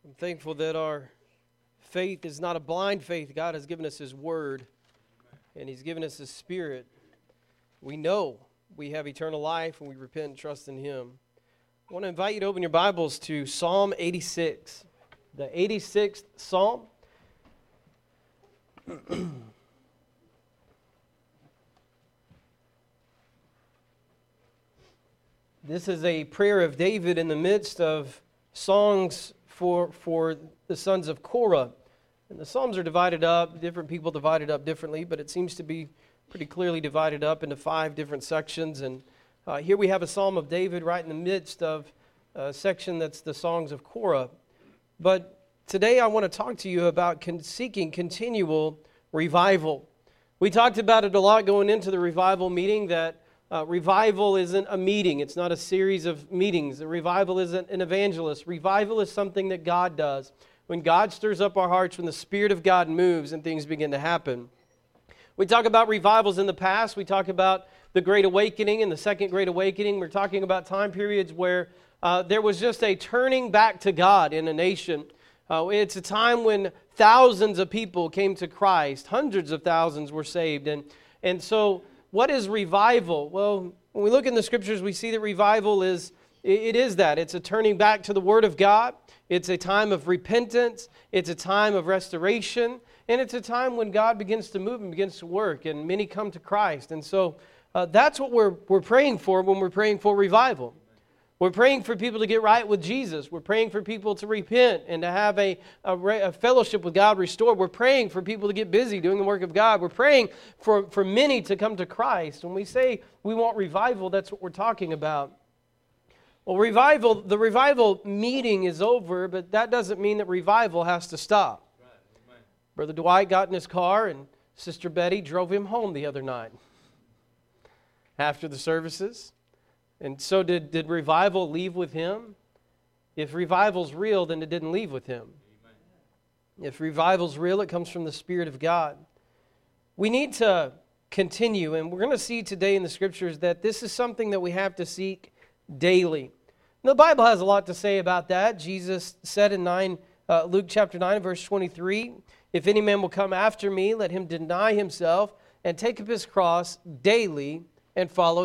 I'm thankful that our faith is not a blind faith. God has given us His Word, and He's given us His Spirit. We know we have eternal life, and we repent and trust in Him. I want to invite you to open your Bibles to Psalm 86, the 86th Psalm. This is a prayer of David in the midst of songs for the sons of Korah. And the Psalms are divided up, different people divided up differently, but it seems to be pretty clearly divided up into 5 different sections. And here we have a Psalm of David right in the midst of a section that's the songs of Korah. But today I want to talk to you about seeking continual revival. We talked about it a lot going into the revival meeting, that revival isn't a meeting. It's not a series of meetings. A revival isn't an evangelist. Revival is something that God does. When God stirs up our hearts, when the Spirit of God moves and things begin to happen. We talk about revivals in the past. We talk about the Great Awakening and the Second Great Awakening. We're talking about time periods where there was just a turning back to God in a nation. It's a time when thousands of people came to Christ. Hundreds of thousands were saved. And so what is revival? Well, when we look in the Scriptures, we see that revival is that. It's a turning back to the Word of God. It's a time of repentance. It's a time of restoration. And it's a time when God begins to move and begins to work, and many come to Christ. And so that's what we're praying for when we're praying for revival. We're praying for people to get right with Jesus. We're praying for people to repent and to have a fellowship with God restored. We're praying for people to get busy doing the work of God. We're praying for many to come to Christ. When we say we want revival, that's what we're talking about. Well, the revival meeting is over, but that doesn't mean that revival has to stop. Right. Brother Dwight got in his car, and Sister Betty drove him home the other night after the services. And so did revival leave with him? If revival's real, then it didn't leave with him. Amen. If revival's real, it comes from the Spirit of God. We need to continue, and we're going to see today in the Scriptures that this is something that we have to seek daily. The Bible has a lot to say about that. Jesus said in Luke chapter 9, verse 23, "If any man will come after me, let him deny himself and take up his cross daily and follow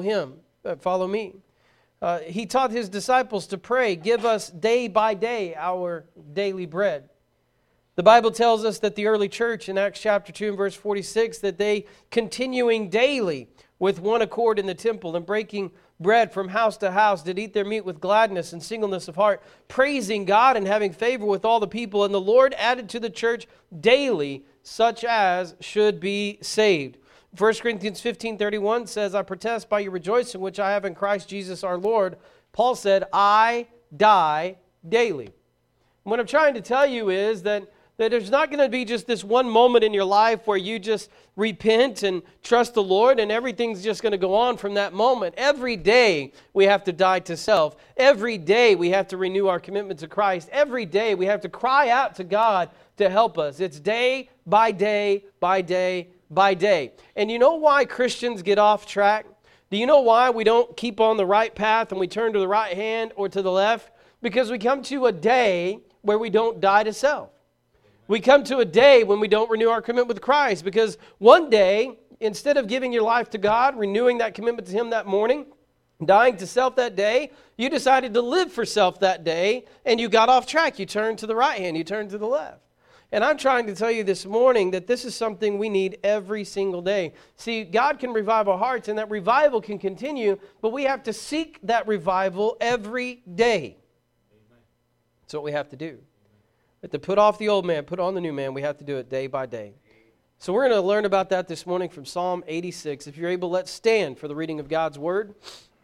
me." He taught his disciples to pray, "Give us day by day our daily bread." The Bible tells us that the early church in Acts chapter 2 and verse 46, that they continuing daily with one accord in the temple and breaking bread from house to house, did eat their meat with gladness and singleness of heart, praising God and having favor with all the people. And the Lord added to the church daily such as should be saved. 1 Corinthians 15:31 says, "I protest by your rejoicing which I have in Christ Jesus our Lord." Paul said, "I die daily." And what I'm trying to tell you is that there's not going to be just this one moment in your life where you just repent and trust the Lord and everything's just going to go on from that moment. Every day we have to die to self. Every day we have to renew our commitment to Christ. Every day we have to cry out to God to help us. It's day by day by day by day. And you know why Christians get off track? Do you know why we don't keep on the right path and we turn to the right hand or to the left? Because we come to a day where we don't die to self. We come to a day when we don't renew our commitment with Christ, because one day, instead of giving your life to God, renewing that commitment to Him that morning, dying to self that day, you decided to live for self that day, and you got off track. You turned to the right hand, you turned to the left. And I'm trying to tell you this morning that this is something we need every single day. See, God can revive our hearts, and that revival can continue, but we have to seek that revival every day. That's what we have to do. We have to put off the old man, put on the new man. We have to do it day by day. So we're going to learn about that this morning from Psalm 86. If you're able, let's stand for the reading of God's Word.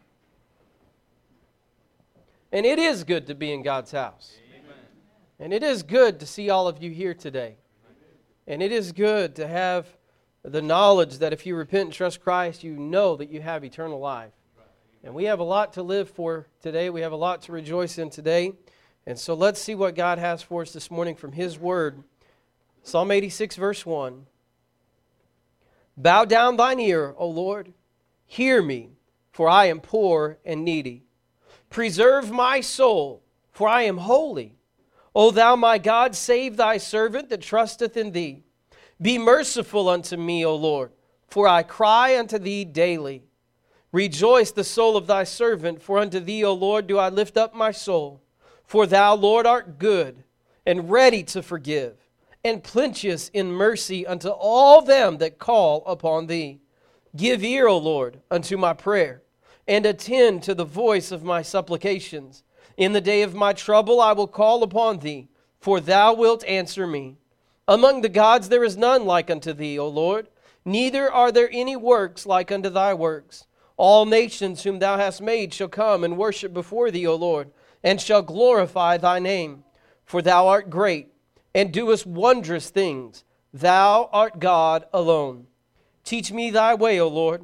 And it is good to be in God's house. Amen. And it is good to see all of you here today. And it is good to have the knowledge that if you repent and trust Christ, you know that you have eternal life. And we have a lot to live for today. We have a lot to rejoice in today. And so let's see what God has for us this morning from His Word. Psalm 86, verse 1. "Bow down thine ear, O Lord, hear me, for I am poor and needy. Preserve my soul, for I am holy. O thou my God, save thy servant that trusteth in thee. Be merciful unto me, O Lord, for I cry unto thee daily. Rejoice the soul of thy servant, for unto thee, O Lord, do I lift up my soul. For thou, Lord, art good, and ready to forgive, and plenteous in mercy unto all them that call upon thee. Give ear, O Lord, unto my prayer, and attend to the voice of my supplications. In the day of my trouble I will call upon thee, for thou wilt answer me. Among the gods there is none like unto thee, O Lord, neither are there any works like unto thy works. All nations whom thou hast made shall come and worship before thee, O Lord, and shall glorify thy name. For thou art great, and doest wondrous things. Thou art God alone. Teach me thy way, O Lord.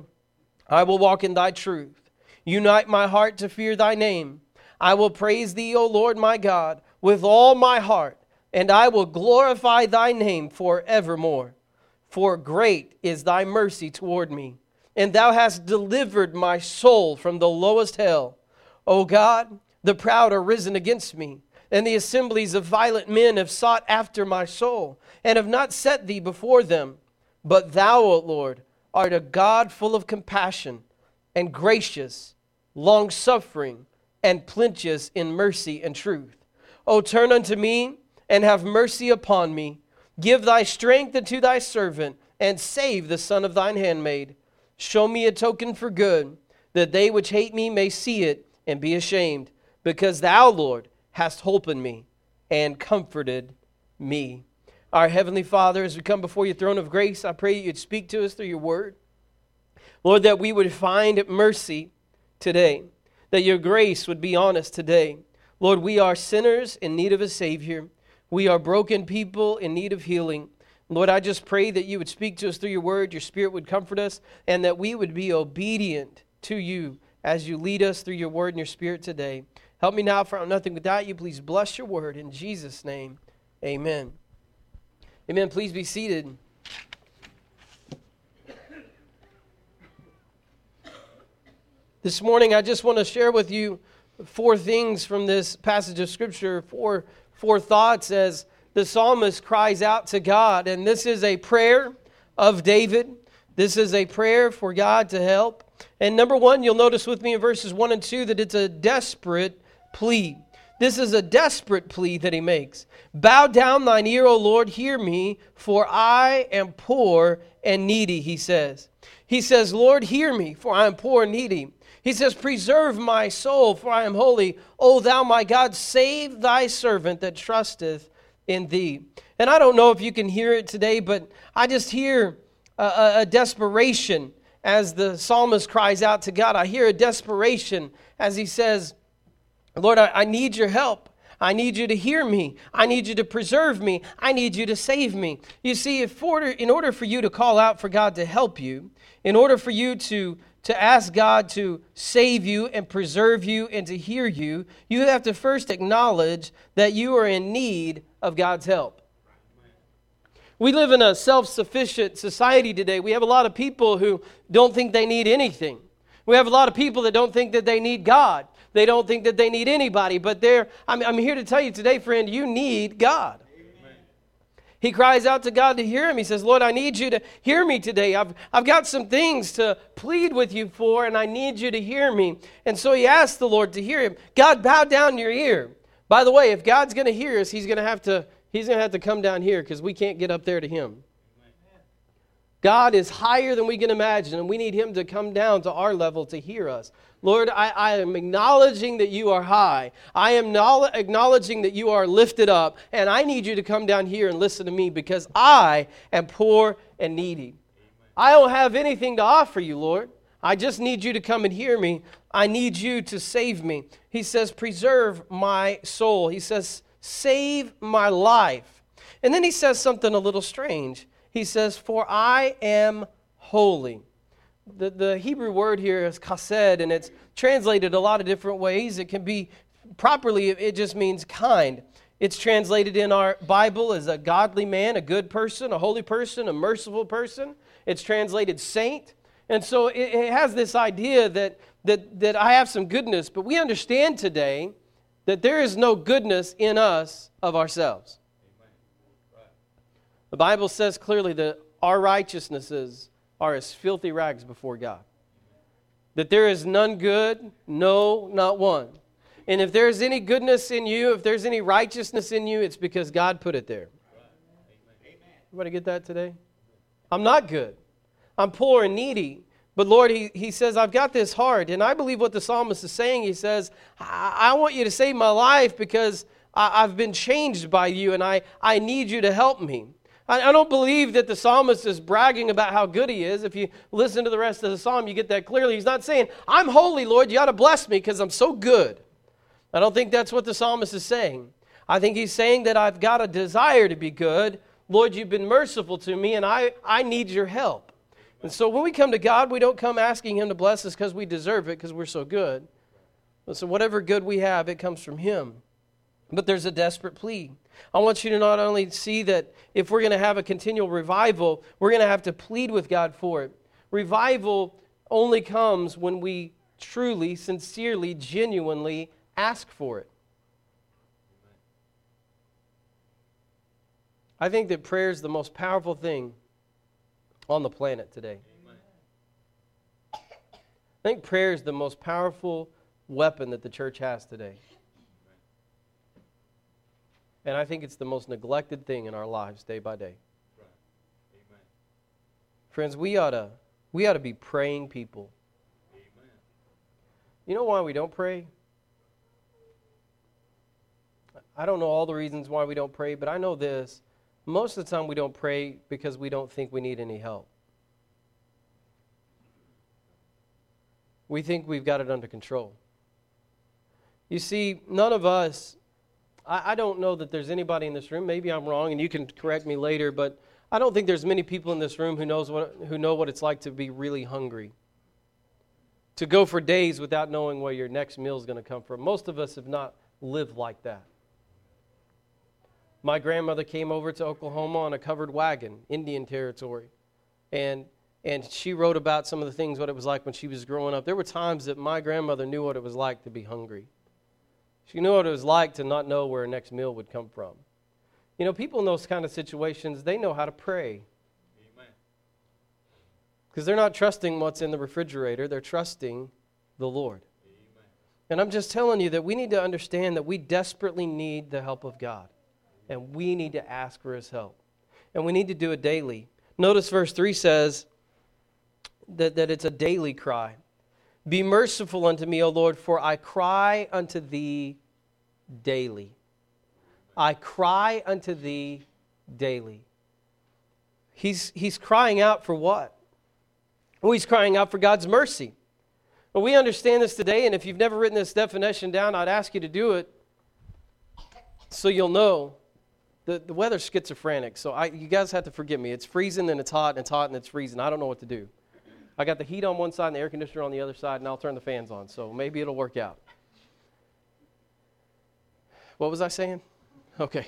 I will walk in thy truth. Unite my heart to fear thy name. I will praise thee, O Lord my God, with all my heart, and I will glorify thy name forevermore. For great is thy mercy toward me, and thou hast delivered my soul from the lowest hell. O God, the proud are risen against me, and the assemblies of violent men have sought after my soul, and have not set thee before them. But thou, O Lord, art a God full of compassion, and gracious, long-suffering, and plenteous in mercy and truth. O turn unto me, and have mercy upon me. Give thy strength unto thy servant, and save the son of thine handmaid. Show me a token for good, that they which hate me may see it, and be ashamed. Because thou, Lord, hast holpen me, and comforted me. Our Heavenly Father, as we come before your throne of grace, I pray you'd speak to us through your word. Lord, that we would find mercy today, that your grace would be on us today. Lord, we are sinners in need of a Savior. We are broken people in need of healing. Lord, I just pray that you would speak to us through your word, your Spirit would comfort us, and that we would be obedient to you as you lead us through your word and your Spirit today. Help me now, for I'm nothing without you. Please bless your word. In Jesus' name, amen. Amen. Please be seated. This morning, I just want to share with you 4 things from this passage of Scripture, four thoughts as the psalmist cries out to God. And this is a prayer of David. This is a prayer for God to help. And number 1, you'll notice with me in verses 1 and 2 that it's a desperate plea. This is a desperate plea that he makes. Bow down thine ear, O Lord, hear me, for I am poor and needy, he says. He says, Lord, hear me, for I am poor and needy. He says, preserve my soul, for I am holy. O thou my God, save thy servant that trusteth in thee. And I don't know if you can hear it today, but I just hear a desperation as the psalmist cries out to God. I hear a desperation as he says, Lord, I need your help. I need you to hear me. I need you to preserve me. I need you to save me. You see, in order for you to call out for God to help you, in order for you to ask God to save you and preserve you and to hear you, you have to first acknowledge that you are in need of God's help. We live in a self-sufficient society today. We have a lot of people who don't think they need anything. We have a lot of people that don't think that they need God. They don't think that they need anybody. But I'm here to tell you today, friend, you need God. Amen. He cries out to God to hear him. He says, Lord, I need you to hear me today. I've got some things to plead with you for, and I need you to hear me. And so he asked the Lord to hear him. God, bow down your ear. By the way, if God's going to hear us, he's going to have to come down here because we can't get up there to him. God is higher than we can imagine, and we need him to come down to our level to hear us. Lord, I am acknowledging that you are high. I am acknowledging that you are lifted up, and I need you to come down here and listen to me because I am poor and needy. Amen. I don't have anything to offer you, Lord. I just need you to come and hear me. I need you to save me. He says, preserve my soul. He says, save my life. And then he says something a little strange. He says, for I am holy. The Hebrew word here is chesed, and it's translated a lot of different ways. It can be properly, it just means kind. It's translated in our Bible as a godly man, a good person, a holy person, a merciful person. It's translated saint. And so it has this idea that I have some goodness, but we understand today that there is no goodness in us of ourselves. The Bible says clearly that our righteousnesses are as filthy rags before God. That there is none good, no, not one. And if there's any goodness in you, if there's any righteousness in you, it's because God put it there. Everybody get that today? I'm not good. I'm poor and needy. But Lord, he says, I've got this heart. And I believe what the psalmist is saying. He says, I want you to save my life because I've been changed by you and I need you to help me. I don't believe that the psalmist is bragging about how good he is. If you listen to the rest of the psalm, you get that clearly. He's not saying, I'm holy, Lord, you ought to bless me because I'm so good. I don't think that's what the psalmist is saying. I think he's saying that I've got a desire to be good. Lord, you've been merciful to me and I need your help. And so when we come to God, we don't come asking Him to bless us because we deserve it because we're so good. But so whatever good we have, it comes from Him. But there's a desperate plea. I want you to not only see that if we're going to have a continual revival, we're going to have to plead with God for it. Revival only comes when we truly, sincerely, genuinely ask for it. I think that prayer is the most powerful thing on the planet today. I think prayer is the most powerful weapon that the church has today. And I think it's the most neglected thing in our lives day by day. Amen. Friends, we ought to be praying people. Amen. You know why we don't pray? I don't know all the reasons why we don't pray, but I know this. Most of the time we don't pray because we don't think we need any help. We think we've got it under control. You see, none of us, I don't know that there's anybody in this room, maybe I'm wrong and you can correct me later, but I don't think there's many people in this room who know what it's like to be really hungry. To go for days without knowing where your next meal is going to come from. Most of us have not lived like that. My grandmother came over to Oklahoma on a covered wagon, Indian territory, and she wrote about some of the things, what it was like when she was growing up. There were times that my grandmother knew what it was like to be hungry. She knew what it was like to not know where her next meal would come from. You know, people in those kind of situations, they know how to pray. Amen. Because they're not trusting what's in the refrigerator, they're trusting the Lord. Amen. And I'm just telling you that we need to understand that we desperately need the help of God. And we need to ask for His help. And we need to do it daily. Notice verse 3 says that it's a daily cry. Be merciful unto me, O Lord, for I cry unto Thee daily. I cry unto Thee daily. He's crying out for what? Well, he's crying out for God's mercy. Well, we understand this today, and if you've never written this definition down, I'd ask you to do it so you'll know. The weather's schizophrenic, so you guys have to forgive me. It's freezing, and it's hot, and it's hot, and it's freezing. I don't know what to do. I got the heat on one side and the air conditioner on the other side, and I'll turn the fans on, so maybe it'll work out. What was I saying? Okay.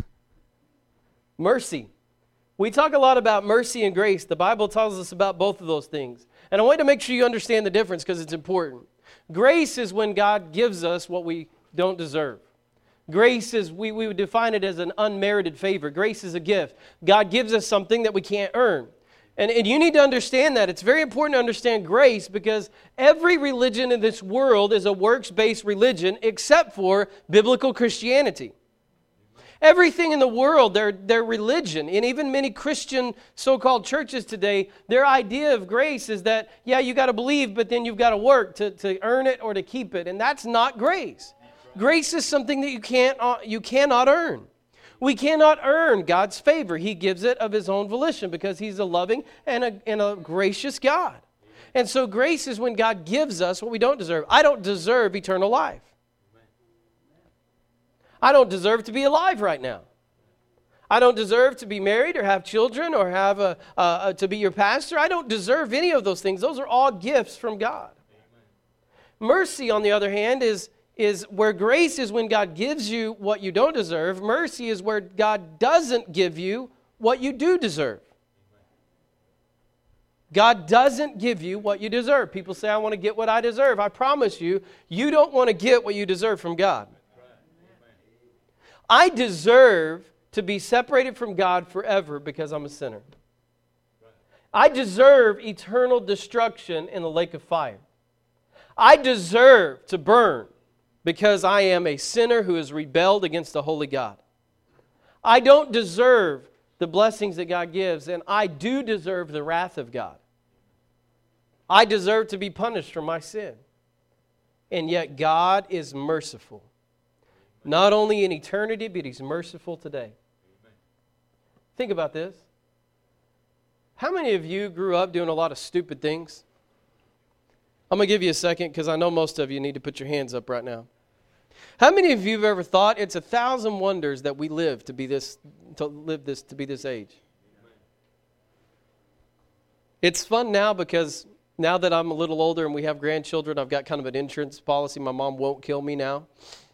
Mercy. We talk a lot about mercy and grace. The Bible tells us about both of those things. And I want to make sure you understand the difference because it's important. Grace is when God gives us what we don't deserve. Grace is, we would define it as an unmerited favor. Grace is a gift. God gives us something that we can't earn. And you need to understand that. It's very important to understand grace because every religion in this world is a works-based religion except for biblical Christianity. Everything in the world, their religion, and even many Christian so-called churches today, their idea of grace is that, yeah, you got to believe, but then you've got to work to earn it or to keep it. And that's not grace. Grace is something that you cannot earn. We cannot earn God's favor. He gives it of His own volition because He's a loving and a gracious God. And so grace is when God gives us what we don't deserve. I don't deserve eternal life. I don't deserve to be alive right now. I don't deserve to be married or have children or have to be your pastor. I don't deserve any of those things. Those are all gifts from God. Mercy, on the other hand, is where grace is when God gives you what you don't deserve. Mercy is where God doesn't give you what you do deserve. God doesn't give you what you deserve. People say, I want to get what I deserve. I promise you, you don't want to get what you deserve from God. I deserve to be separated from God forever because I'm a sinner. I deserve eternal destruction in the lake of fire. I deserve to burn because I am a sinner who has rebelled against the holy God. I don't deserve the blessings that God gives, and I do deserve the wrath of God. I deserve to be punished for my sin. And yet God is merciful. Not only in eternity, but He's merciful today. Think about this. How many of you grew up doing a lot of stupid things? I'm going to give you a second because I know most of you need to put your hands up right now. How many of you have ever thought it's 1,000 wonders that we live to be this age? It's fun now because now that I'm a little older and we have grandchildren, I've got kind of an insurance policy. My mom won't kill me now.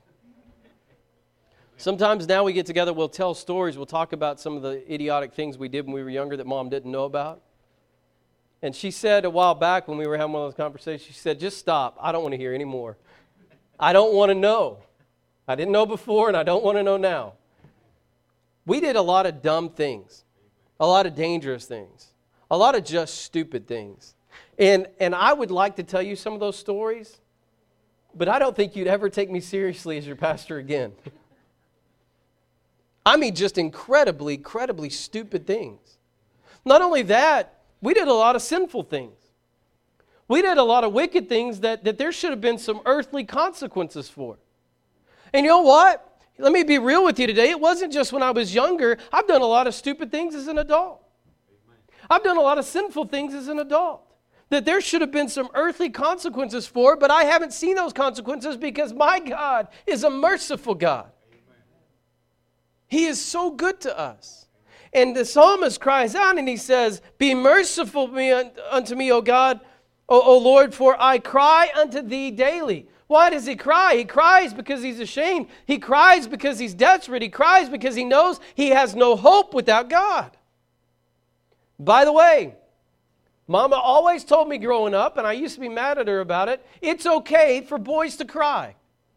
Sometimes now we get together, we'll tell stories, we'll talk about some of the idiotic things we did when we were younger that Mom didn't know about. And she said a while back when we were having one of those conversations, she said, just stop. I don't want to hear any more. I don't want to know. I didn't know before and I don't want to know now. We did a lot of dumb things, a lot of dangerous things, a lot of just stupid things. And I would like to tell you some of those stories, but I don't think you'd ever take me seriously as your pastor again. I mean, just incredibly stupid things. Not only that, we did a lot of sinful things. We did a lot of wicked things that there should have been some earthly consequences for. And you know what? Let me be real with you today. It wasn't just when I was younger. I've done a lot of stupid things as an adult. I've done a lot of sinful things as an adult that there should have been some earthly consequences for, but I haven't seen those consequences because my God is a merciful God. He is so good to us. And the psalmist cries out and he says, be merciful unto me, O God, O Lord, for I cry unto thee daily. Why does he cry? He cries because he's ashamed. He cries because he's desperate. He cries because he knows he has no hope without God. By the way, Mama always told me growing up, and I used to be mad at her about it, it's okay for boys to cry.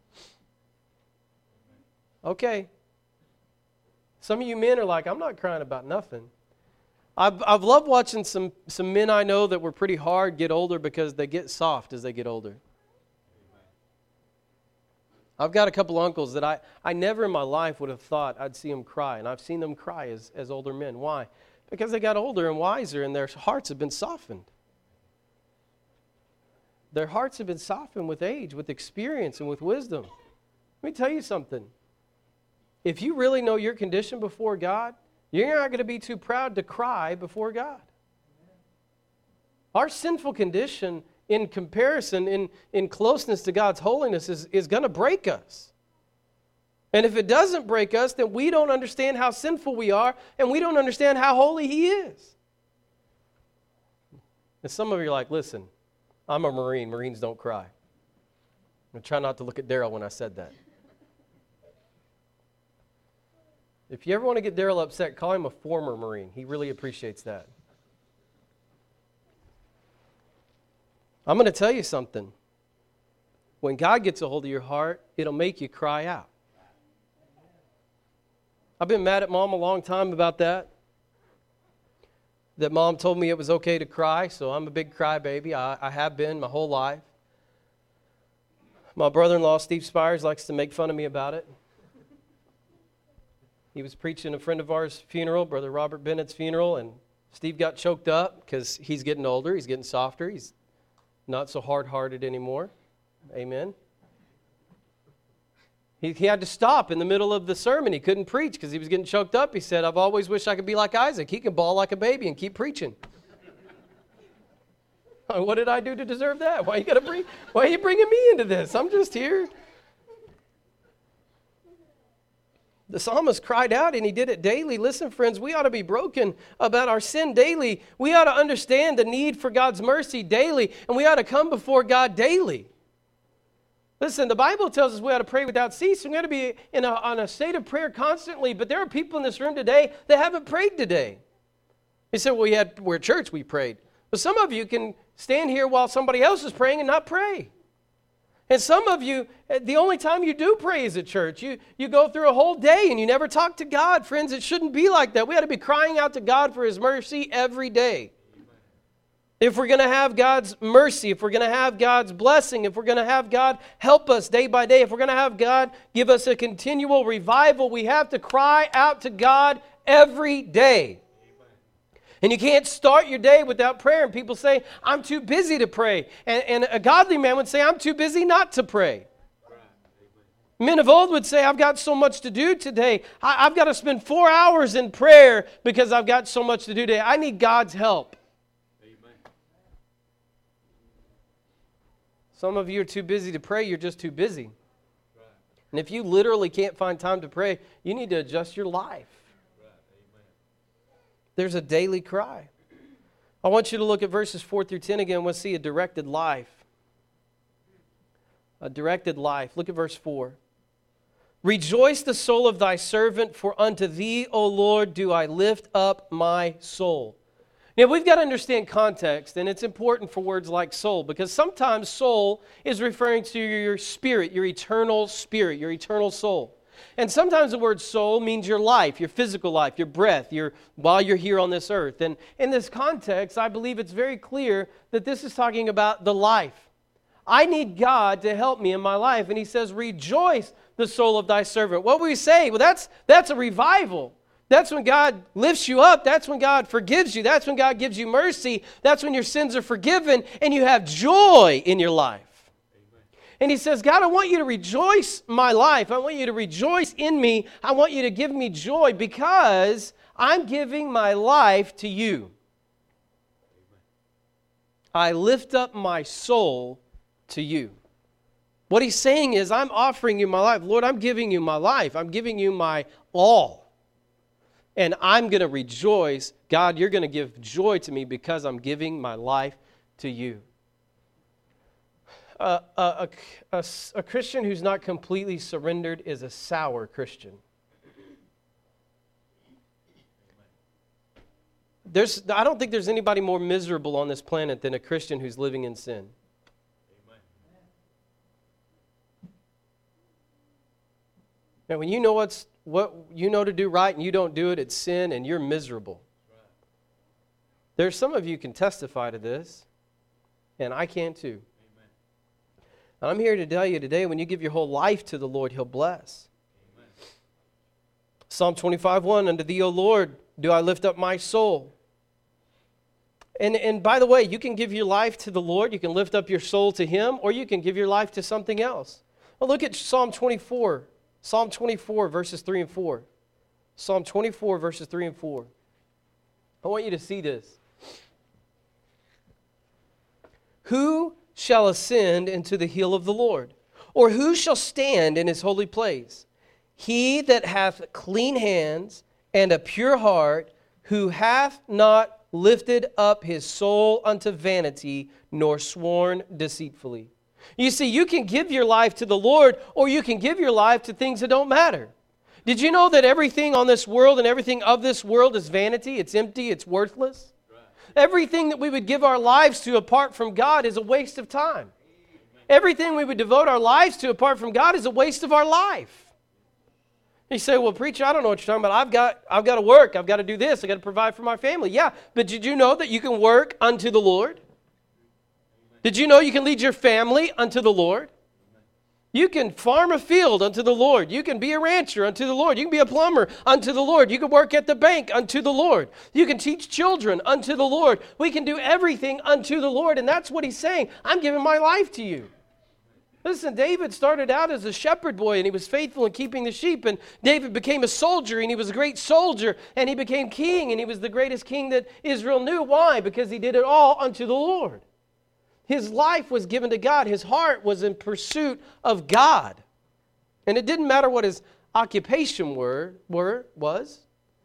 Okay. Some of you men are like, I'm not crying about nothing. I've loved watching some men I know that were pretty hard get older because they get soft as they get older. I've got a couple uncles that I never in my life would have thought I'd see them cry, and I've seen them cry as older men. Why? Because they got older and wiser, and their hearts have been softened. Their hearts have been softened with age, with experience, and with wisdom. Let me tell you something. If you really know your condition before God, you're not going to be too proud to cry before God. Our sinful condition in comparison, in closeness to God's holiness is going to break us. And if it doesn't break us, then we don't understand how sinful we are, and we don't understand how holy He is. And some of you are like, listen, I'm a Marine. Marines don't cry. I'm going to try not to look at Daryl when I said that. If you ever want to get Daryl upset, call him a former Marine. He really appreciates that. I'm going to tell you something. When God gets a hold of your heart, it'll make you cry out. I've been mad at Mom a long time about that. That Mom told me it was okay to cry, so I'm a big crybaby. I have been my whole life. My brother-in-law, Steve Spires, likes to make fun of me about it. He was preaching a friend of ours' funeral, Brother Robert Bennett's funeral, and Steve got choked up because he's getting older, he's getting softer, he's not so hard-hearted anymore. Amen. He had to stop in the middle of the sermon. He couldn't preach because he was getting choked up. He said, I've always wished I could be like Isaac. He can bawl like a baby and keep preaching. What did I do to deserve that? Why are you bringing me into this? I'm just here. The psalmist cried out, and he did it daily. Listen, friends, we ought to be broken about our sin daily. We ought to understand the need for God's mercy daily, and we ought to come before God daily. Listen, the Bible tells us we ought to pray without ceasing. We ought to be on a state of prayer constantly, but there are people in this room today that haven't prayed today. You said, well, we're at church, we prayed. But some of you can stand here while somebody else is praying and not pray. And some of you, the only time you do pray is at church. You go through a whole day and you never talk to God. Friends, it shouldn't be like that. We ought to be crying out to God for His mercy every day. If we're going to have God's mercy, if we're going to have God's blessing, if we're going to have God help us day by day, if we're going to have God give us a continual revival, we have to cry out to God every day. And you can't start your day without prayer. And people say, I'm too busy to pray. And a godly man would say, I'm too busy not to pray. Men of old would say, I've got so much to do today. I've got to spend 4 hours in prayer because I've got so much to do today. I need God's help. Some of you are too busy to pray. You're just too busy. And if you literally can't find time to pray, you need to adjust your life. There's a daily cry. I want you to look at verses 4 through 10 again. We'll see a directed life. A directed life. Look at verse 4. Rejoice the soul of thy servant, for unto thee, O Lord, do I lift up my soul. Now, we've got to understand context, and it's important for words like soul, because sometimes soul is referring to your spirit, your eternal soul. And sometimes the word soul means your life, your physical life, your breath, while you're here on this earth. And in this context, I believe it's very clear that this is talking about the life. I need God to help me in my life. And He says, rejoice the soul of thy servant. What will we say? Well, that's a revival. That's when God lifts you up. That's when God forgives you. That's when God gives you mercy. That's when your sins are forgiven and you have joy in your life. And He says, God, I want you to rejoice my life. I want you to rejoice in me. I want you to give me joy because I'm giving my life to you. I lift up my soul to you. What He's saying is, I'm offering you my life. Lord, I'm giving you my life. I'm giving you my all. And I'm going to rejoice. God, you're going to give joy to me because I'm giving my life to you. A Christian who's not completely surrendered is a sour Christian. I don't think there's anybody more miserable on this planet than a Christian who's living in sin. Now, when you know what you know to do right and you don't do it, it's sin and you're miserable. There's some of you can testify to this, and I can too. I'm here to tell you today, when you give your whole life to the Lord, He'll bless. Amen. Psalm 25:1, unto thee, O Lord, do I lift up my soul. And by the way, you can give your life to the Lord, you can lift up your soul to Him, or you can give your life to something else. Well, look at Psalm 24. Psalm 24, verses 3 and 4. Psalm 24, verses 3 and 4. I want you to see this. Who shall ascend into the hill of the Lord? Or who shall stand in His holy place? He that hath clean hands and a pure heart, who hath not lifted up his soul unto vanity, nor sworn deceitfully. You see, you can give your life to the Lord, or you can give your life to things that don't matter. Did you know that everything on this world and everything of this world is vanity? It's empty, it's worthless. Everything that we would give our lives to apart from God is a waste of time. Everything we would devote our lives to apart from God is a waste of our life. You say, well, preacher, I don't know what you're talking about. I've got to work. I've got to do this. I've got to provide for my family. Yeah, but did you know that you can work unto the Lord? Did you know you can lead your family unto the Lord? You can farm a field unto the Lord. You can be a rancher unto the Lord. You can be a plumber unto the Lord. You can work at the bank unto the Lord. You can teach children unto the Lord. We can do everything unto the Lord. And that's what He's saying. I'm giving my life to you. Listen, David started out as a shepherd boy, and he was faithful in keeping the sheep. And David became a soldier, and he was a great soldier. And he became king, and he was the greatest king that Israel knew. Why? Because he did it all unto the Lord. His life was given to God. His heart was in pursuit of God. And it didn't matter what his occupation was.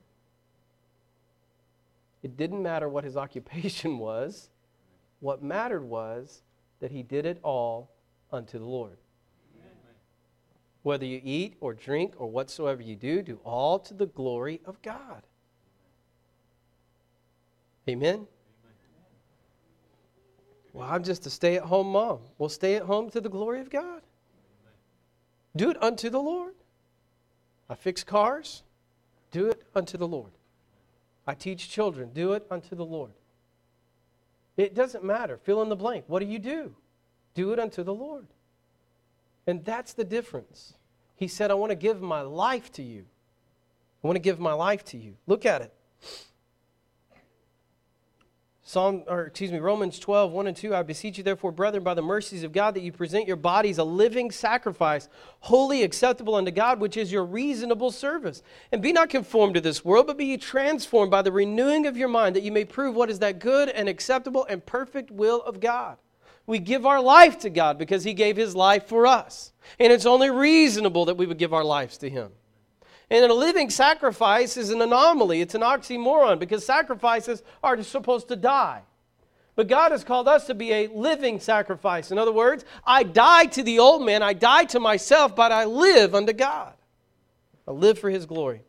It didn't matter what his occupation was. What mattered was that he did it all unto the Lord. Amen. Whether you eat or drink or whatsoever you do all to the glory of God. Amen? Well, I'm just a stay-at-home mom. Well, stay at home to the glory of God. Do it unto the Lord. I fix cars. Do it unto the Lord. I teach children. Do it unto the Lord. It doesn't matter. Fill in the blank. What do? Do it unto the Lord. And that's the difference. He said, I want to give my life to you. I want to give my life to you. Look at it. Romans 12, 1 and 2. I beseech you, therefore, brethren, by the mercies of God, that you present your bodies a living sacrifice, holy, acceptable unto God, which is your reasonable service. And be not conformed to this world, but be ye transformed by the renewing of your mind, that you may prove what is that good and acceptable and perfect will of God. We give our life to God because He gave His life for us. And it's only reasonable that we would give our lives to Him. And a living sacrifice is an anomaly. It's an oxymoron because sacrifices are supposed to die. But God has called us to be a living sacrifice. In other words, I die to the old man, I die to myself, but I live unto God. I live for His glory.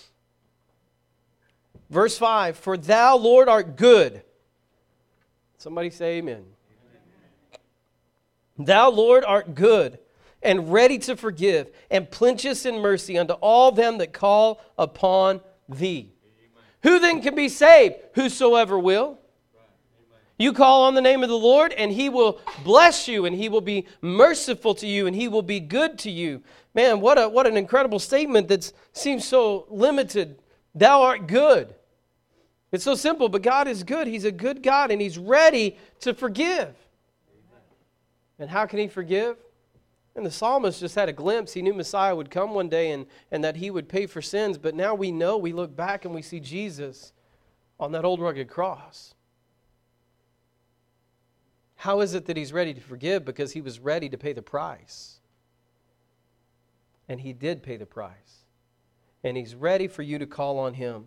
Verse 5, for thou, Lord, art good. Somebody say amen. Thou, Lord, art good, and ready to forgive, and plenteous in mercy unto all them that call upon thee. Amen. Who then can be saved? Whosoever will. Right. You call on the name of the Lord, and He will bless you, and He will be merciful to you, and He will be good to you. Man, what an incredible statement that seems so limited. Thou art good. It's so simple, but God is good. He's a good God, and He's ready to forgive. Amen. And how can He forgive? And the psalmist just had a glimpse. He knew Messiah would come one day and that He would pay for sins. But now we know, we look back and we see Jesus on that old rugged cross. How is it that He's ready to forgive? Because He was ready to pay the price. And He did pay the price. And He's ready for you to call on Him.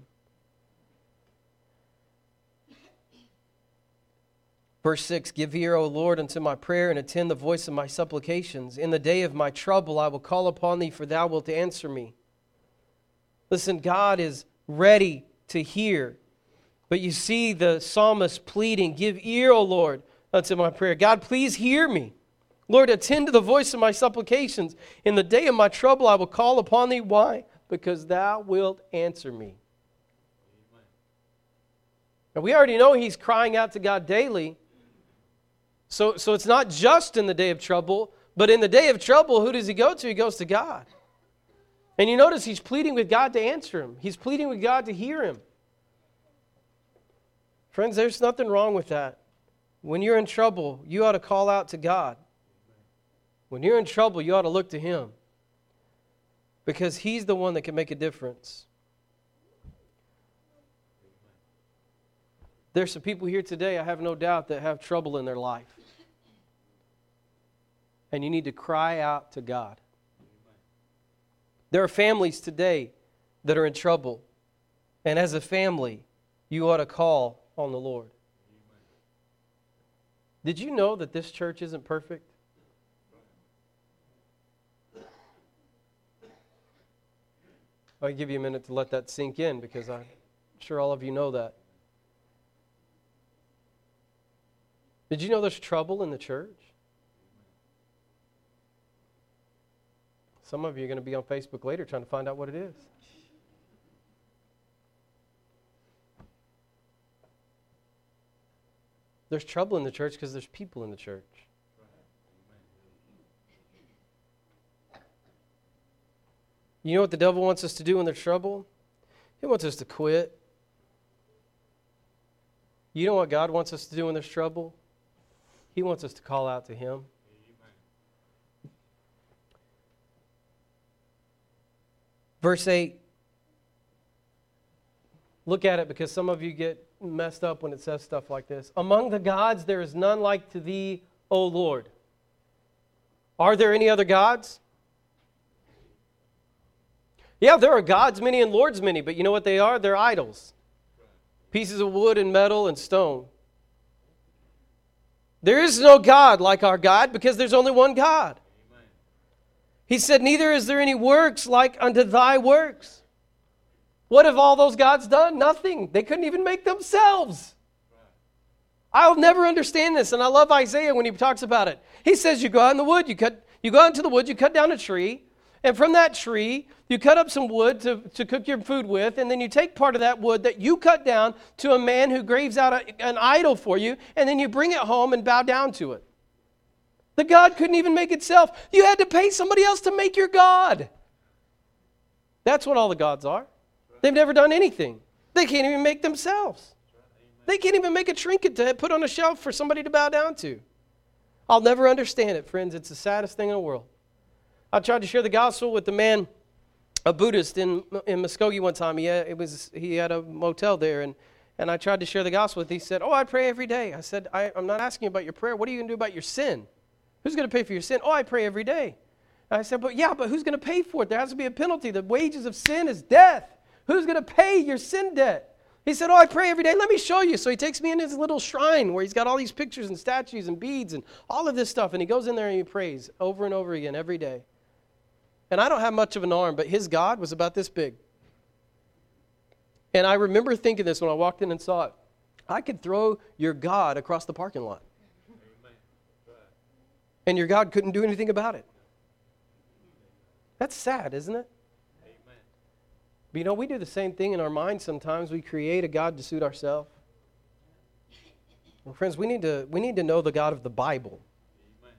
Verse 6, give ear, O Lord, unto my prayer, and attend the voice of my supplications. In the day of my trouble I will call upon Thee, for Thou wilt answer me. Listen, God is ready to hear. But you see the psalmist pleading, give ear, O Lord, unto my prayer. God, please hear me. Lord, attend to the voice of my supplications. In the day of my trouble I will call upon Thee. Why? Because Thou wilt answer me. Amen. Now we already know he's crying out to God daily. So it's not just in the day of trouble, but in the day of trouble, who does he go to? He goes to God. And you notice he's pleading with God to answer him. He's pleading with God to hear him. Friends, there's nothing wrong with that. When you're in trouble, you ought to call out to God. When you're in trouble, you ought to look to Him. Because He's the one that can make a difference. There's some people here today, I have no doubt, that have trouble in their life. And you need to cry out to God. There are families today that are in trouble. And as a family, you ought to call on the Lord. Did you know that this church isn't perfect? I'll give you a minute to let that sink in because I'm sure all of you know that. Did you know there's trouble in the church? Some of you are going to be on Facebook later trying to find out what it is. There's trouble in the church because there's people in the church. You know what the devil wants us to do when there's trouble? He wants us to quit. You know what God wants us to do when there's trouble? He wants us to call out to Him. Verse 8. Look at it because some of you get messed up when it says stuff like this. Among the gods there is none like to Thee, O Lord. Are there any other gods? Yeah, there are gods many and lords many, but you know what they are? They're idols. Pieces of wood and metal and stone. There is no God like our God because there's only one God. Amen. He said, neither is there any works like unto Thy works. What have all those gods done? Nothing. They couldn't even make themselves. I'll never understand this, and I love Isaiah when he talks about it. He says you go out in the wood, you go out into the woods, you cut down a tree, and from that tree, you cut up some wood to cook your food with, and then you take part of that wood that you cut down to a man who graves out an idol for you, and then you bring it home and bow down to it. The God couldn't even make itself. You had to pay somebody else to make your God. That's what all the gods are. They've never done anything. They can't even make themselves. They can't even make a trinket to put on a shelf for somebody to bow down to. I'll never understand it, friends. It's the saddest thing in the world. I tried to share the gospel with the man, a Buddhist in Muskogee one time. He had a motel there, and I tried to share the gospel with him. He said, I pray every day. I said, I'm not asking you about your prayer. What are you going to do about your sin? Who's going to pay for your sin? I pray every day. And I said, but who's going to pay for it? There has to be a penalty. The wages of sin is death. Who's going to pay your sin debt? He said, I pray every day. Let me show you. So he takes me in his little shrine where he's got all these pictures and statues and beads and all of this stuff. And he goes in there and he prays over and over again every day. And I don't have much of an arm, but his God was about this big. And I remember thinking this when I walked in and saw it. I could throw your God across the parking lot. And your God couldn't do anything about it. That's sad, isn't it? But we do the same thing in our minds sometimes. We create a God to suit ourselves. Well, friends, we need to know the God of the Bible. Amen.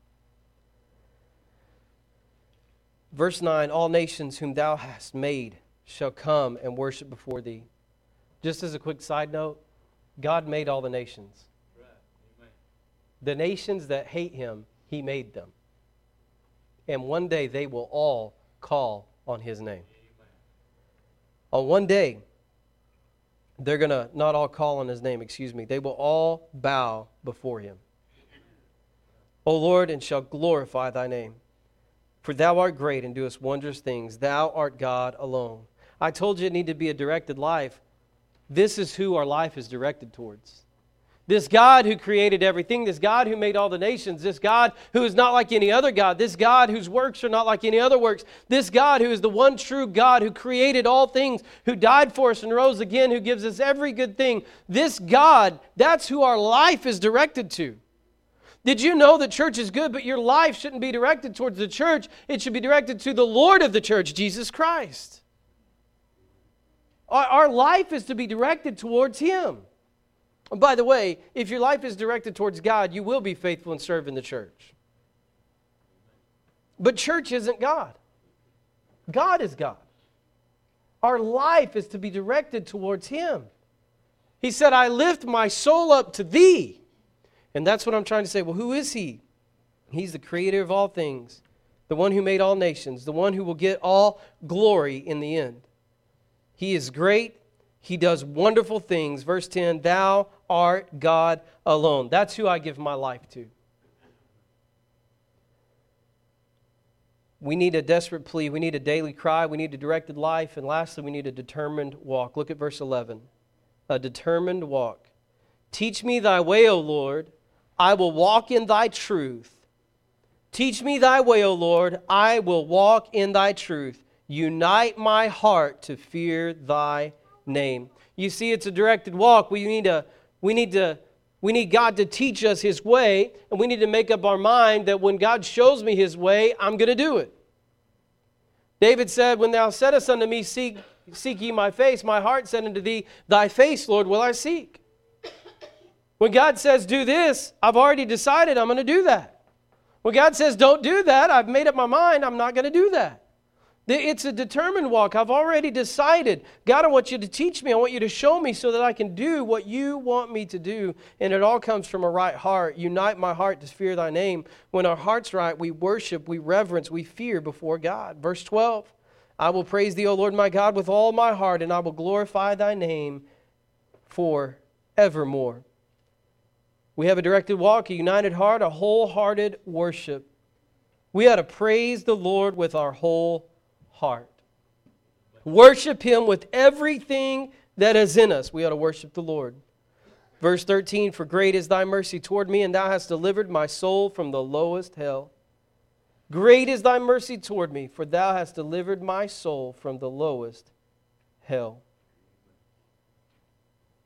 Verse 9, all nations whom thou hast made shall come and worship before thee. Just as a quick side note, God made all the nations. Right. Amen. The nations that hate him, he made them. And one day they will all call on his name. On one day, they're going to not all call on his name, they will all bow before him. O Lord, and shall glorify thy name. For thou art great and doest wondrous things. Thou art God alone. I told you it needed to be a directed life. This is who our life is directed towards. This God who created everything, this God who made all the nations, this God who is not like any other God, this God whose works are not like any other works, this God who is the one true God who created all things, who died for us and rose again, who gives us every good thing. This God, that's who our life is directed to. Did you know that church is good, but your life shouldn't be directed towards the church? It should be directed to the Lord of the church, Jesus Christ. Our life is to be directed towards him. By the way, if your life is directed towards God, you will be faithful and serve in the church. But church isn't God. God is God. Our life is to be directed towards him. He said, I lift my soul up to thee. And that's what I'm trying to say. Well, who is he? He's the creator of all things, the one who made all nations, the one who will get all glory in the end. He is great. He does wonderful things. Verse 10, thou art God alone. That's who I give my life to. We need a desperate plea. We need a daily cry. We need a directed life. And lastly, we need a determined walk. Look at verse 11. A determined walk. Teach me thy way, O Lord. I will walk in thy truth. Teach me thy way, O Lord. I will walk in thy truth. Unite my heart to fear thy name. You see, it's a directed walk. We need God to teach us his way, and we need to make up our mind that when God shows me his way, I'm going to do it. David said, when thou saidst unto me, seek ye my face, my heart said unto thee, thy face, Lord, will I seek. When God says, do this, I've already decided I'm going to do that. When God says, don't do that, I've made up my mind, I'm not going to do that. It's a determined walk. I've already decided. God, I want you to teach me. I want you to show me so that I can do what you want me to do. And it all comes from a right heart. Unite my heart to fear thy name. When our heart's right, we worship, we reverence, we fear before God. Verse 12, I will praise thee, O Lord my God, with all my heart, and I will glorify thy name forevermore. We have a directed walk, a united heart, a wholehearted worship. We ought to praise the Lord with our whole heart. Worship him with everything that is in us. We ought to worship the Lord. Verse 13, for great is thy mercy toward me, and thou hast delivered my soul from the lowest hell. Great is thy mercy toward me, for thou hast delivered my soul from the lowest hell.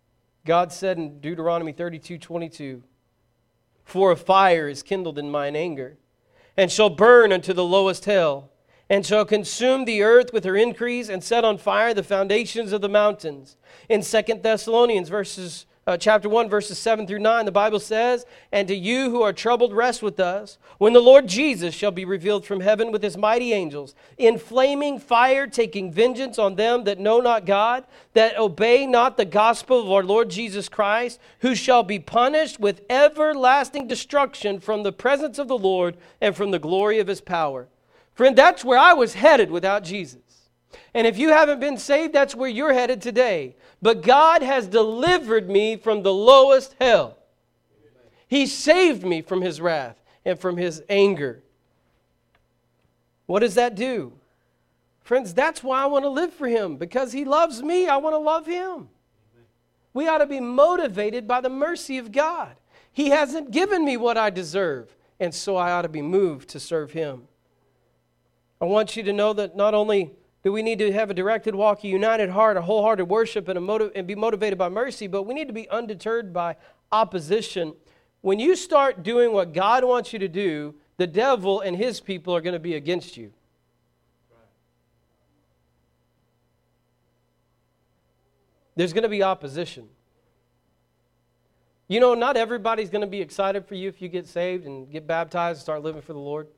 God said in Deuteronomy 32:22, "For a fire is kindled in mine anger, and shall burn unto the lowest hell, and shall consume the earth with her increase, and set on fire the foundations of the mountains." In 2 Thessalonians chapter 1, verses 7 through 9, the Bible says, "And to you who are troubled, rest with us, when the Lord Jesus shall be revealed from heaven with his mighty angels, in flaming fire, taking vengeance on them that know not God, that obey not the gospel of our Lord Jesus Christ, who shall be punished with everlasting destruction from the presence of the Lord and from the glory of his power." Friend, that's where I was headed without Jesus. And if you haven't been saved, that's where you're headed today. But God has delivered me from the lowest hell. He saved me from his wrath and from his anger. What does that do? Friends, that's why I want to live for him. Because he loves me, I want to love him. We ought to be motivated by the mercy of God. He hasn't given me what I deserve, and so I ought to be moved to serve him. I want you to know that not only do we need to have a directed walk, a united heart, a wholehearted worship, and be motivated by mercy, but we need to be undeterred by opposition. When you start doing what God wants you to do, the devil and his people are going to be against you. There's going to be opposition. You know, not everybody's going to be excited for you if you get saved and get baptized and start living for the Lord.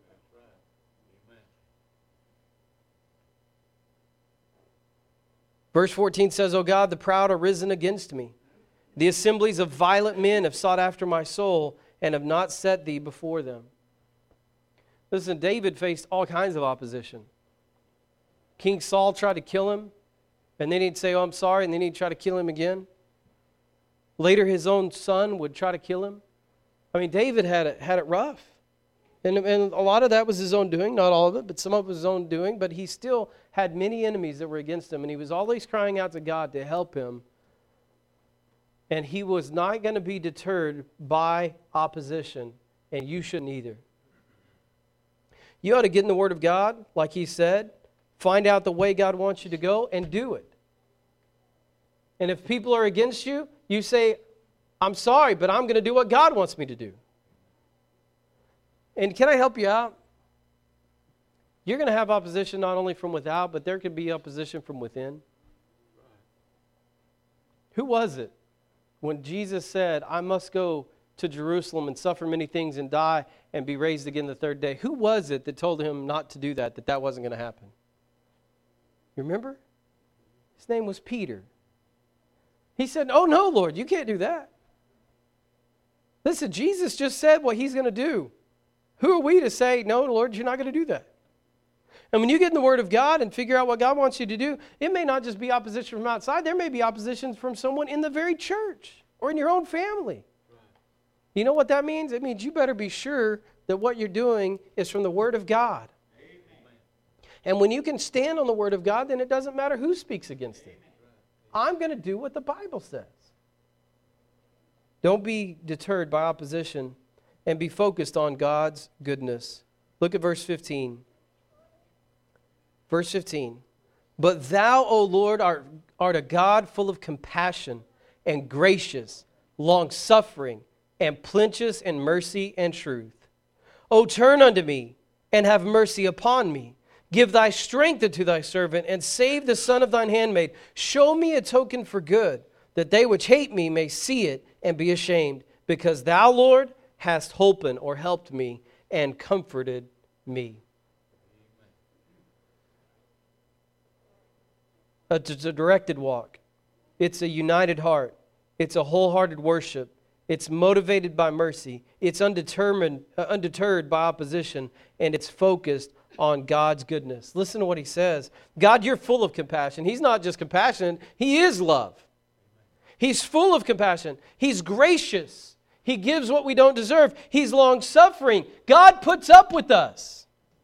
Verse 14 says, "O God, the proud are risen against me. The assemblies of violent men have sought after my soul and have not set thee before them." Listen, David faced all kinds of opposition. King Saul tried to kill him, and then he'd say, "Oh, I'm sorry," and then he'd try to kill him again. Later, his own son would try to kill him. I mean, David had it rough. And a lot of that was his own doing, not all of it, but some of it was his own doing. But he still had many enemies that were against him, and he was always crying out to God to help him. And he was not going to be deterred by opposition, and you shouldn't either. You ought to get in the Word of God, like he said, find out the way God wants you to go, and do it. And if people are against you, you say, "I'm sorry, but I'm going to do what God wants me to do." And can I help you out? You're going to have opposition not only from without, but there could be opposition from within. Who was it when Jesus said, "I must go to Jerusalem and suffer many things and die and be raised again the third day"? Who was it that told him not to do that wasn't going to happen? You remember? His name was Peter. He said, "Oh no, Lord, you can't do that." Listen, Jesus just said what he's going to do. Who are we to say, "No, Lord, you're not going to do that"? And when you get in the Word of God and figure out what God wants you to do, it may not just be opposition from outside. There may be opposition from someone in the very church or in your own family. Right. You know what that means? It means you better be sure that what you're doing is from the Word of God. Amen. And when you can stand on the Word of God, then it doesn't matter who speaks against it. I'm going to do what the Bible says. Don't be deterred by opposition, and be focused on God's goodness. Look at verse 15. Verse 15. "But thou, O Lord, art a God full of compassion and gracious, long-suffering, and plenteous in mercy and truth. O turn unto me, and have mercy upon me. Give thy strength unto thy servant, and save the son of thine handmaid. Show me a token for good, that they which hate me may see it and be ashamed. Because thou, Lord, hast holpen or helped me and comforted me." It's a directed walk. It's a united heart. It's a wholehearted worship. It's motivated by mercy. It's undeterred by opposition. And it's focused on God's goodness. Listen to what he says. God, you're full of compassion. He's not just compassionate. He is love. He's full of compassion. He's gracious. He gives what we don't deserve. He's long-suffering. God puts up with us.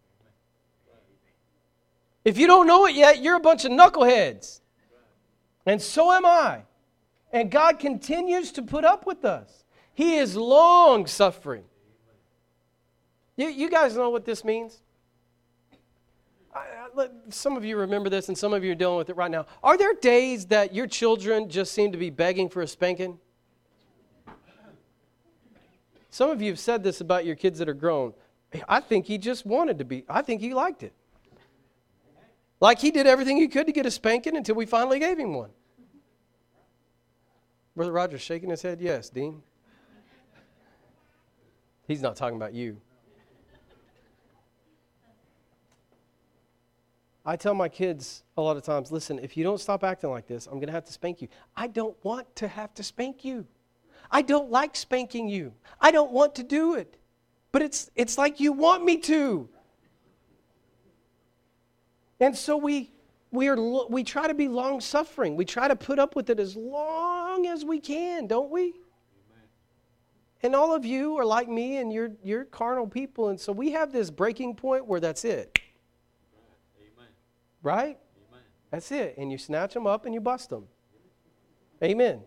If you don't know it yet, you're a bunch of knuckleheads. And so am I. And God continues to put up with us. He is long-suffering. You guys know what this means? Some of you remember this, and some of you are dealing with it right now. Are there days that your children just seem to be begging for a spanking? Some of you have said this about your kids that are grown. I think he just wanted to be. I think he liked it. Like he did everything he could to get a spanking until we finally gave him one. Brother Roger's shaking his head. Yes, Dean. He's not talking about you. I tell my kids a lot of times, listen, if you don't stop acting like this, I'm going to have to spank you. I don't want to have to spank you. I don't like spanking you. I don't want to do it. But it's like you want me to. And so we try to be long-suffering. We try to put up with it as long as we can, don't we? Amen. And all of you are like me, and you're carnal people, and so we have this breaking point where that's it. Amen. Right? Amen. That's it. And you snatch them up and you bust them. Amen.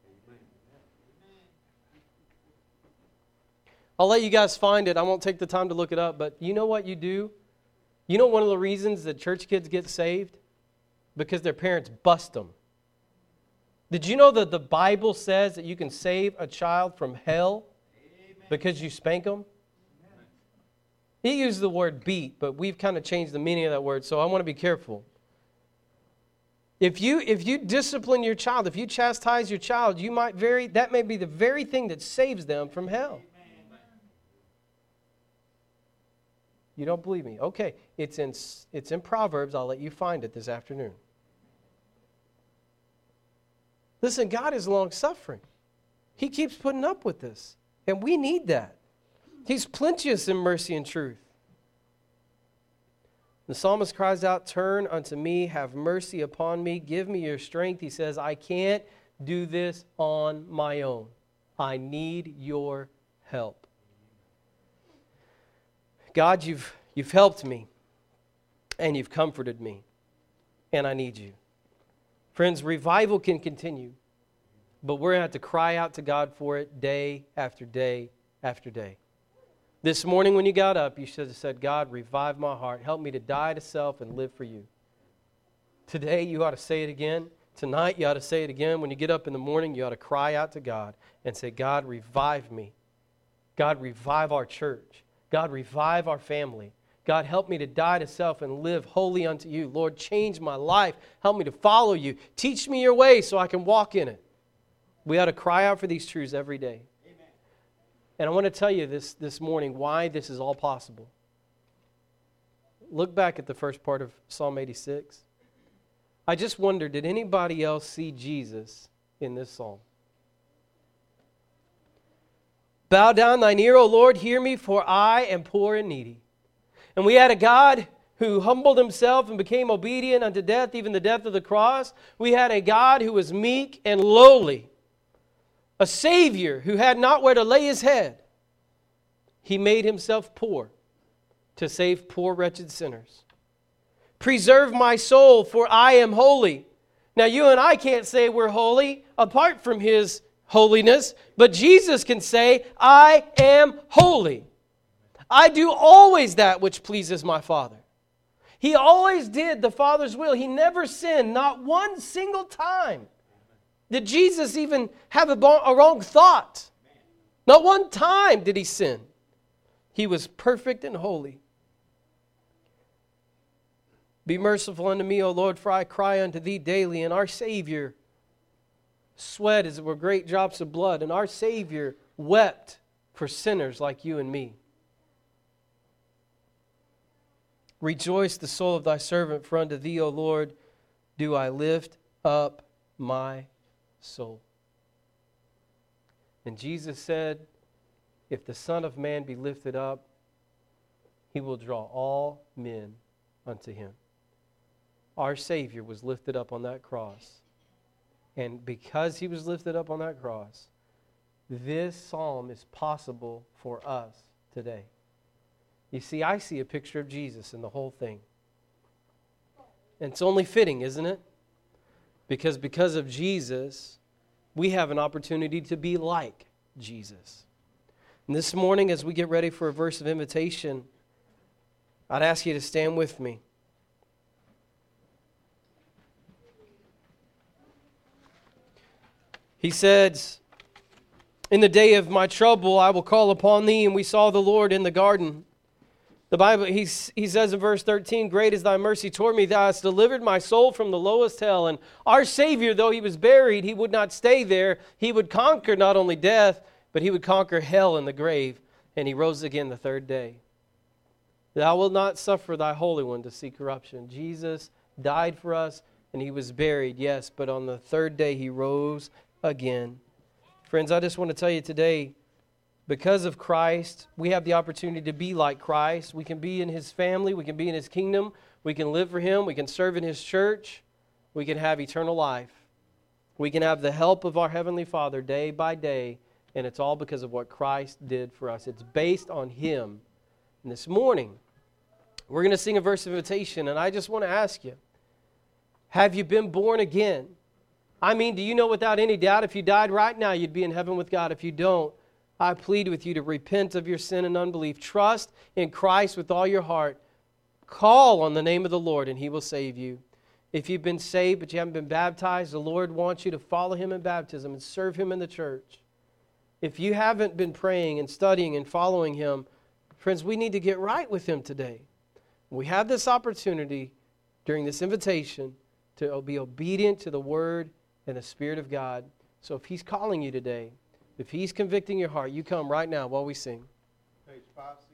I'll let you guys find it. I won't take the time to look it up, but you know what you do? You know one of the reasons that church kids get saved? Because their parents bust them. Did you know that the Bible says that you can save a child from hell because you spank them? He used the word beat, but we've kind of changed the meaning of that word, so I want to be careful. If you discipline your child, if you chastise your child, that may be the very thing that saves them from hell. You don't believe me? Okay, it's in Proverbs. I'll let you find it this afternoon. Listen, God is long-suffering. He keeps putting up with this, and we need that. He's plenteous in mercy and truth. The psalmist cries out, "Turn unto me, have mercy upon me, give me your strength." He says, I can't do this on my own. I need your help. God, you've helped me, and you've comforted me, and I need you. Friends, revival can continue, but we're going to have to cry out to God for it day after day after day. This morning when you got up, you should have said, God, revive my heart. Help me to die to self and live for you. Today, you ought to say it again. Tonight, you ought to say it again. When you get up in the morning, you ought to cry out to God and say, God, revive me. God, revive our church. God, revive our family. God, help me to die to self and live wholly unto you. Lord, change my life. Help me to follow you. Teach me your way so I can walk in it. We ought to cry out for these truths every day. Amen. And I want to tell you this morning why this is all possible. Look back at the first part of Psalm 86. I just wonder, did anybody else see Jesus in this psalm? Bow down thine ear, O Lord, hear me, for I am poor and needy. And we had a God who humbled himself and became obedient unto death, even the death of the cross. We had a God who was meek and lowly, a Savior who had not where to lay his head. He made himself poor to save poor, wretched sinners. Preserve my soul, for I am holy. Now, you and I can't say we're holy apart from his holiness, but Jesus can say, I am holy. I do always that which pleases my Father. He always did the Father's will. He never sinned, not one single time. Did Jesus even have a wrong thought? Not one time did he sin. He was perfect and holy. Be merciful unto me, O Lord, for I cry unto thee daily. And our Savior sweat as it were great drops of blood, and our Savior wept for sinners like you and me. Rejoice the soul of thy servant, for unto thee, O Lord, do I lift up my soul. And Jesus said, if the Son of Man be lifted up, he will draw all men unto him. Our Savior was lifted up on that cross. And because he was lifted up on that cross, this psalm is possible for us today. You see, I see a picture of Jesus in the whole thing. And it's only fitting, isn't it? Because of Jesus, we have an opportunity to be like Jesus. And this morning, as we get ready for a verse of invitation, I'd ask you to stand with me. He says, in the day of my trouble, I will call upon thee. And we saw the Lord in the garden. The Bible, he says in verse 13, great is thy mercy toward me. Thou hast delivered my soul from the lowest hell. And our Savior, though he was buried, he would not stay there. He would conquer not only death, but he would conquer hell and the grave. And he rose again the third day. Thou wilt not suffer thy Holy One to see corruption. Jesus died for us and he was buried, yes, but on the third day he rose again. Friends, I just want to tell you today, because of Christ, we have the opportunity to be like Christ. We can be in his family. We can be in his kingdom. We can live for him. We can serve in his church. We can have eternal life. We can have the help of our Heavenly Father day by day, and it's all because of what Christ did for us. It's based on him. And this morning, we're going to sing a verse of invitation, and I just want to ask you, have you been born again? I mean, do you know without any doubt if you died right now, you'd be in heaven with God? If you don't, I plead with you to repent of your sin and unbelief. Trust in Christ with all your heart. Call on the name of the Lord and he will save you. If you've been saved but you haven't been baptized, the Lord wants you to follow him in baptism and serve him in the church. If you haven't been praying and studying and following him, friends, we need to get right with him today. We have this opportunity during this invitation to be obedient to the Word and the Spirit of God. So if he's calling you today, if he's convicting your heart, you come right now while we sing. Page 5.